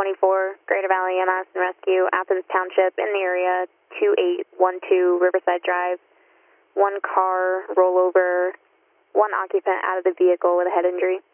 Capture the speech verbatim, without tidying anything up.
twenty-four, Greater Valley M S and Rescue, Athens Township, in the area, two eight one two Riverside Drive. One car rollover, one occupant out of the vehicle with a head injury.